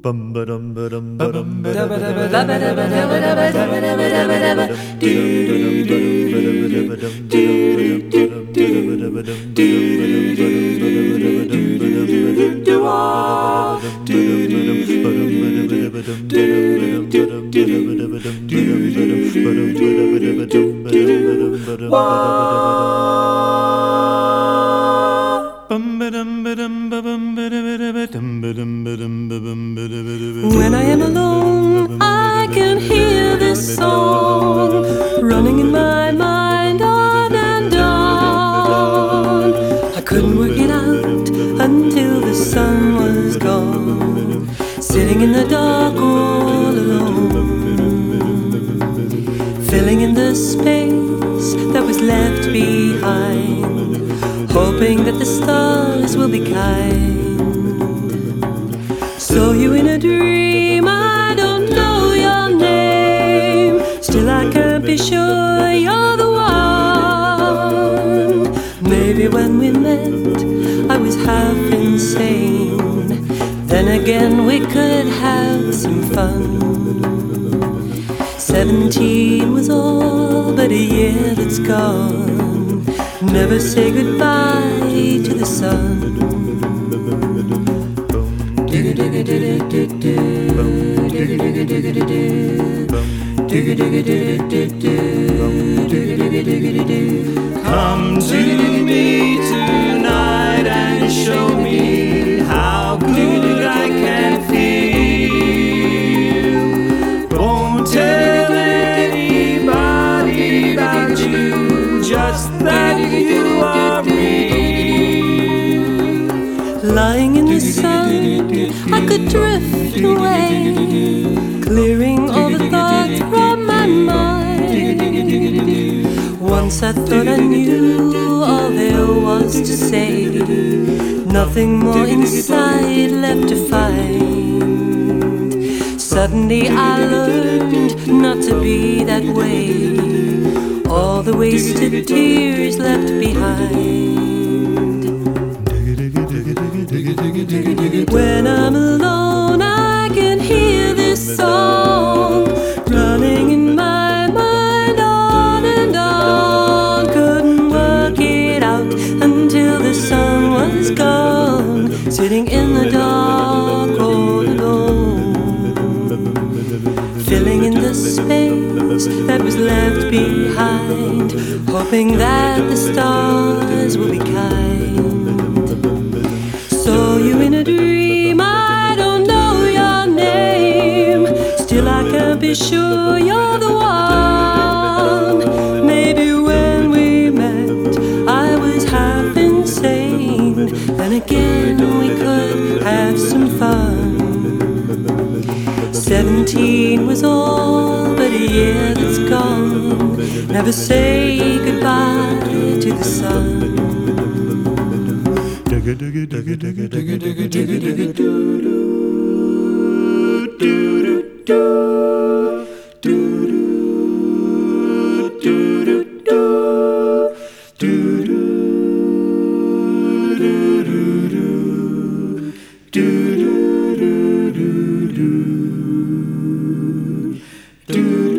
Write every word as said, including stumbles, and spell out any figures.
When I am alone, I can hear this song running in my mind on and on. I couldn't work it out until the sun was gone, sitting in the dark all alone, filling in the space that was left behind, hoping that the stars will be kind. Saw you in a dream, I don't know your name, still I can't be sure you're the one. Maybe when we met I was half insane, then again we could have some fun. Seventeen was all but a year that's gone, never say goodbye to the sun. Come to me tonight and show me how good I can feel. Won't tell anybody about you, just that you are real. Lying in the sun, I could drift away, clearing all the thoughts from my mind. Once I thought I knew all there was to say, nothing more inside left to find. Suddenly I learned not to be that way, all the wasted tears left behind. When I'm alone, I can hear this song running in my mind on and on. Couldn't work it out until the sun was gone, sitting in the dark all alone, filling in the space that was left behind, hoping that the stars will be kind. Saw you in a dream, I don't know your name, still I can't be sure you're the one. Maybe when we met I was half insane, then again we could have some fun. Seventeen was all but a year that's gone, never say goodbye to the sun. Do